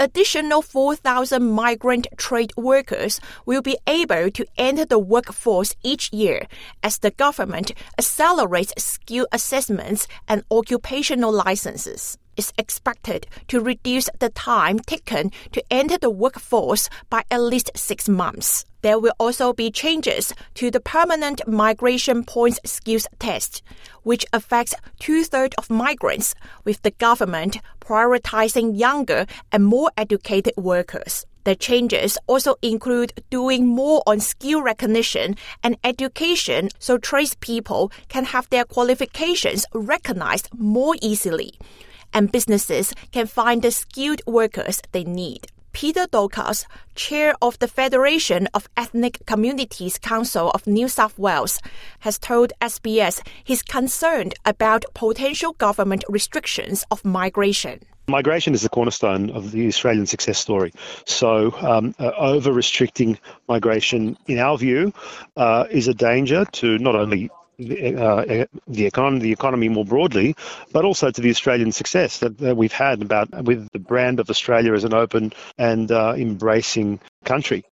additional 4,000 migrant trade workers will be able to enter the workforce each year as the government accelerates skill assessments and occupational licenses. Is expected to reduce the time taken to enter the workforce by at least 6 months. There will also be changes to the permanent migration points skills test, which affects 2/3 of migrants, with the government prioritizing younger and more educated workers. The changes also include doing more on skill recognition and education so tradespeople can have their qualifications recognized more easily, and businesses can find the skilled workers they need. Peter Doukas, chair of the Federation of Ethnic Communities Council of New South Wales, has told SBS he's concerned about potential government restrictions of migration. Migration is the cornerstone of the Australian success story. So over-restricting migration, in our view, is a danger to not only the economy more broadly, but also to the Australian success that we've had with the brand of Australia as an open and embracing country.